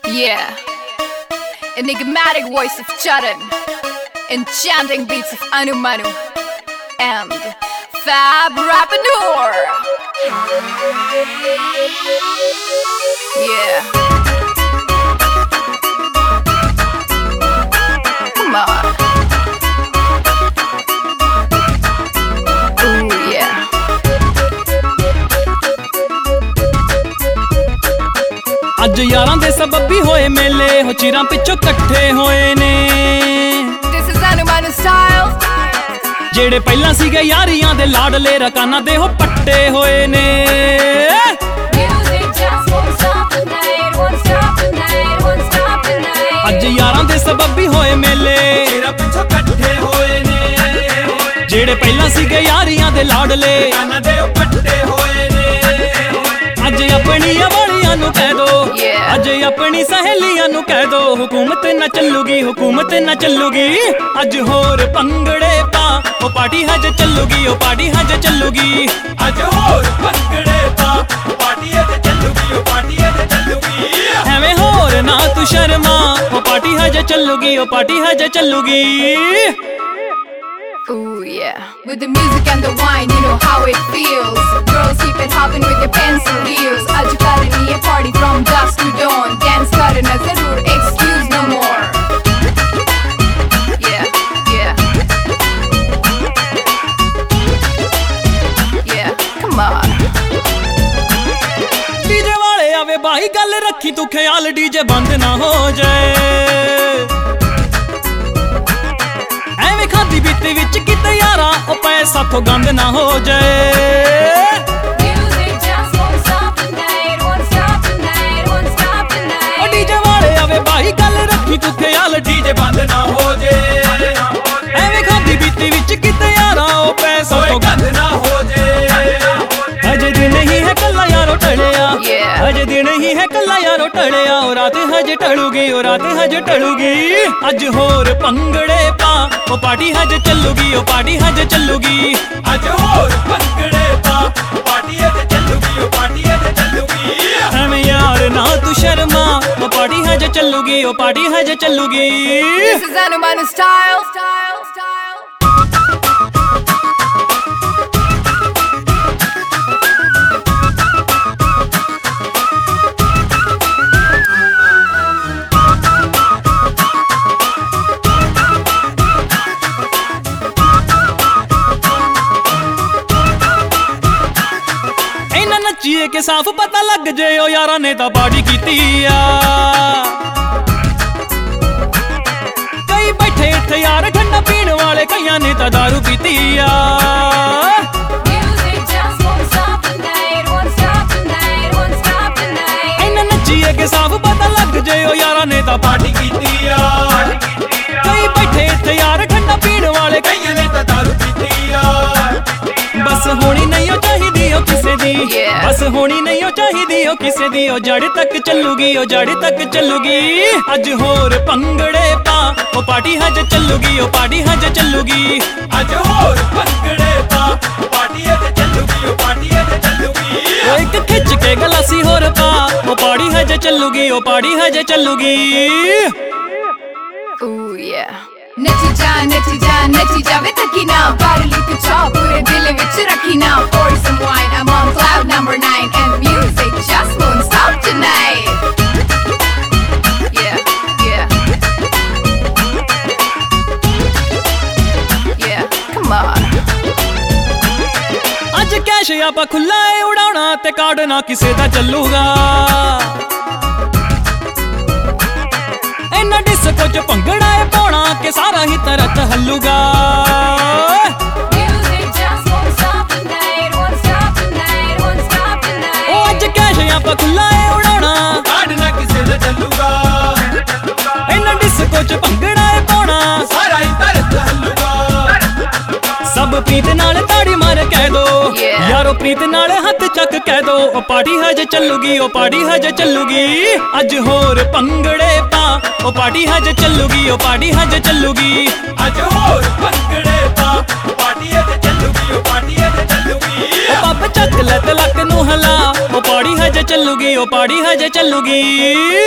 Yeah, enigmatic voice of Charan, enchanting beats of Anu Manu, and Fab Rapanur. Yeah, come on. Ooh, yeah. ਅੱਜ ਯਾਰਾਂ ਦੇ ਸਬੱਬੀ ਹੋਏ ਮੇਲੇ ਹੋ ਚਿਰਾਂ ਪਿੱਛੋਂ ਇਕੱਠੇ ਹੋਏ ਨੇ This is Anu Manu style. ਜਿਹੜੇ ਪਹਿਲਾਂ ਸੀਗੇ ਯਾਰੀਆਂ ਦੇ ਲਾਡਲੇ ਰਕਾਨਾਂ ਦੇ ਹੋ ਪੱਟੇ ਹੋਏ ਨੇ Music just won't stop the night, won't stop the night, won't stop the night. ਅੱਜ ਯਾਰਾਂ ਦੇ ਸਬੱਬੀ ਹੋਏ ਮੇਲੇ ਚਿਰਾਂ ਪਿੱਛੋਂ ਇਕੱਠੇ ਹੋਏ ਨੇ ਜਿਹੜੇ ਪਹਿਲਾਂ ਸੀਗੇ ਯਾਰੀਆਂ ਦੇ ਲਾਡਲੇ ਰਕਾਨਾਂ ਦੇ ਪੱਟੇ ਹੋਏ ਨੇ ਅੱਜ ਆਪਣੀਆਂ ਵਾਲੀਆਂ ਨੂੰ ਕਹਿ ਦੋ Yeah. ਅੱਜ ਆਪਣੀ ਸਹੇਲੀਆਂ ਨੂੰ ਕਹਿ ਦੋ ਹੁਕੂਮਤ ਨਾ ਚੱਲੂਗੀ ਹੁਕੂਮਤ ਨਾ ਚੱਲੂਗੀ ਅੱਜ ਹੋਰ ਭੰਗੜੇ ਪਾ ਉਹ ਪਾਰਟੀ ਹਜ ਚੱਲੂਗੀ ਉਹ ਪਾਰਟੀ ਹਜ ਚੱਲੂਗੀ ਅੱਜ ਹੋਰ ਭੰਗੜੇ ਪਾ ਪਾਰਟੀ ਤੇ ਚੱਲੂਗੀ ਉਹ ਪਾਰਟੀ ਤੇ ਚੱਲੂਗੀ ਐਵੇਂ ਹੋਰ ਨਾ ਤੂੰ ਸ਼ਰਮਾ ਉਹ ਪਾਰਟੀ ਹਜ ਚੱਲੂਗੀ ਉਹ ਪਾਰਟੀ ਹਜ ਚੱਲੂਗੀ Ooh, yeah. With the music and the wine, you know how it feels. Girls keep it hopping with their pencil heels. Aaj karani hai party from dusk to dawn. Dance karna zarur, excuse no more. Yeah, yeah. Yeah, come on. DJ ਵਾਲੇ ਆਵੇ ਬਾਈ ਗੱਲ ਰੱਖੀ ਤੂੰ ਖਿਆਲ DJ ਬੰਦ ਨਾ ਹੋ ਜਾਏ ਐਵੇਂ ਖਾਦੀ ਬੀਤੇ ਵਿੱਚ ਕਿਤੇ ਯਾਰਾ ਉਹ ਪੈਸਾ ਤੋਂ ਗੰਦ ਨਾ ਹੋ ਜਾਏ Music just won't stop the night, won't stop the night, won't stop the night. ਉਹ ਡੀਜੇ ਵਾਲੇ ਆਵੇ ਬਾਈ ਗੱਲ ਰੱਖੀ ਤੂੰ ਖਿਆਲ ਡੀਜੇ ਬੰਦ ਨਾ ਹੋ ਜੇ ਐਵੇਂ ਖਾਦੀ ਬੀਤੇ ਵਿੱਚ ਕਿਤੇ ਯਾਰਾ ਉਹ ਪੈਸਾ ਓਏ ਤੋਂ ਗੰਦ ਨਾ ਹੋ ਜੇ ਅਜੇ ਦਿਨ ਹੀ ਹੈ ਕੱਲਾ ਯਾਰੋ ਟਲਿਆ Yeah. ਅਜੇ ਦਿਨ ਹੀ ਹੈ ਕੱਲਾ ਯਾਰੋ ਟਲਿਆ ਉਹ ਰਾਤ ਹਜੇ ਟਲੂਗੀ ਉਹ ਰਾਤ ਹਜੇ ਟਲੂਗੀ ਅੱਜ ਹੋਰ ਭੰਗੜੇ ਪਾ ਉਹ ਪਾਰਟੀ ਹਜੇ ਚੱਲੂਗੀ ਉਹ ਪਾਰਟੀ ਹਜੇ ਚੱਲੂਗੀ ਅੱਜ ਹੋਰ ਭੰਗੜੇ ਪਾ ਪਾਰਟੀ ਤੇ ਚੱਲੂਗੀ ਉਹ ਪਾਰਟੀ ਤੇ ਚੱਲੂਗੀ ਐਵੇਂ ਯਾਰ ਨਾ ਤੂੰ ਸ਼ਰਮਾ ਉਹ ਪਾਰਟੀ ਹਜੇ ਚੱਲੂਗੀ ਉਹ ਪਾਰਟੀ ਹਜੇ ਚੱਲੂਗੀ This is Anu Manu style. Style, style. ਇਹਨਾਂ ਨੱਚੀਏ ਕਿ ਸਾਫ਼ ਪਤਾ ਲੱਗ ਜੇ ਉਹ ਯਾਰਾਂ ਨੇ ਤਾਂ ਪਾਰਟੀ ਕੀਤੀ ਆ ਕਈ ਬੈਠੇ ਇੱਥੇ ਯਾਰ ਠੰਡਾ ਪੀਣ ਵਾਲੇ ਕਈਆਂ ਨੇ ਤਾਂ ਦਾਰੂ ਪੀਤੀ ਆ Music just won't stop the night, won't stop the night, won't stop the night. ਇਹਨਾਂ ਨੱਚੀਏ ਕਿ ਸਾਫ਼ ਪਤਾ ਲੱਗ ਜੇ ਉਹ ਯਾਰਾਂ ਨੇ ਤਾਂ ਪਾਰਟੀ ਕੀਤੀ ਆ ਕਈ ਬੈਠੇ ਇੱਥੇ ਯਾਰ ਠੰਡਾ ਪੀਣ ਵਾਲੇ ਕਈਆਂ ਨੇ ਤਾਂ ਦਾਰੂ ਪੀਤੀ ਆ ਬਸ ਹੋਣੀ ਨਹੀਂ ਉਹ ਚਾਹੀਦੀ ਉਹ ਕਿਸੇ ਦੀ Yeah. ਬਸ ਹੋਣੀ ਨਹੀਂ ਉਹ ਚਾਹੀਦੀ ਉਹ ਕਿਸੇ ਦੀ ਉਹ ਜੜ ਤੱਕ ਚੱਲੂਗੀ ਉਹ ਜੜ ਤੱਕ ਚੱਲੂਗੀ ਅੱਜ ਹੋਰ ਭੰਗੜੇ ਪਾ ਉਹ ਪਾਰਟੀ ਹਜੇ ਚੱਲੂਗੀ ਉਹ ਪਾਰਟੀ ਹਜੇ ਚੱਲੂਗੀ ਅੱਜ ਹੋਰ ਭੰਗੜੇ ਪਾ ਪਾਰਟੀ ਤੇ ਚੱਲੂਗੀ ਉਹ ਪਾਰਟੀ ਤੇ ਚੱਲੂਗੀ ਉਹ ਇੱਕ ਖਿੱਚ ਕੇ ਗਲਾਸੀ ਹੋਰ ਪਾ ਉਹ ਪਾਰਟੀ ਹਜੇ ਚੱਲੂਗੀ ਉਹ ਪਾਰਟੀ ਹਜੇ ਚੱਲੂਗੀ Ooh, yeah. नची जा वे तकी ना बारली तू चा पूरे दिल विच रखी ना pour some wine I'm on cloud number 9 and music just won't stop tonight. Yeah, yeah. Yeah, come on. ਅੱਜ ਕੈਸ਼ ਆਪਾਂ ਖੁੱਲਾ ਏ ਉਡਾਉਣਾ ਤੇ ਕਾਰਡ ਨਾ ਕਿਸੇ ਦਾ ਚੱਲੂਗਾ ਇਹਨਾਂ ਡਿਸਕੋ ਚ ਭੰਗੜਾ ਏ ਪਾਉਣਾ ਕਿ ਸਾਰਾ ਹੀ ਤਰਤ ਹੱਲੂਗਾ Music just won't stop the night, won't stop the night, won't stop the night. ਉਹ ਅੱਜ ਕੈਸ਼ ਆਪਾਂ ਖੁੱਲਾ ਏ ਉਡਾਉਣਾ ਕਾਢ ਨਾ ਕਿਸੇ ਦਾ ਚੱਲੂਗਾ ਇਹਨਾਂ ਡਿਸਕੋ ਚ ਭੰਗੜਾ ਏ ਪਾਉਣਾ ਸਾਰਾ ਹੀ ਤਰਤ ਹੱਲੂਗਾ ਸਭ ਪ੍ਰੀਤ ਨਾਲ ਤਾੜੀ ਮਾਰ ਕਹਿ ਦੋ Yeah. ਯਾਰੋ ਪ੍ਰੀਤ ਨਾਲ ਹੱਥ ਚੱਕ ਕਹਿ ਦੋ ਉਹ ਪਾਰਟੀ ਹਜੇ ਚੱਲੂਗੀ ਉਹ ਪਾਰਟੀ ਹਜੇ ਚੱਲੂਗੀ ਅੱਜ ਹੋਰ ਭੰਗੜੇ ਪਾ ਉਹ ਪਾਰਟੀ ਹਜੇ ਚੱਲੂਗੀ ਉਹ ਪਾਰਟੀ ਹਜੇ ਚੱਲੂਗੀ ਅੱਜ ਹੋਰ ਭੰਗੜੇ ਪਾ ਪਾਰਟੀ ਤੇ ਚੱਲੂਗੀ ਉਹ ਪਾਰਟੀ ਤੇ ਚੱਲੂਗੀ ਉਹ ਪੱਪ ਚੱਕ ਲੈ ਤੇ ਲੱਕ ਨੂੰ ਹਲਾ ਉਹ ਪਾਰਟੀ ਹਜੇ ਚੱਲੂਗੀ ਉਹ ਪਾਰਟੀ ਹਜੇ ਚੱਲੂਗੀ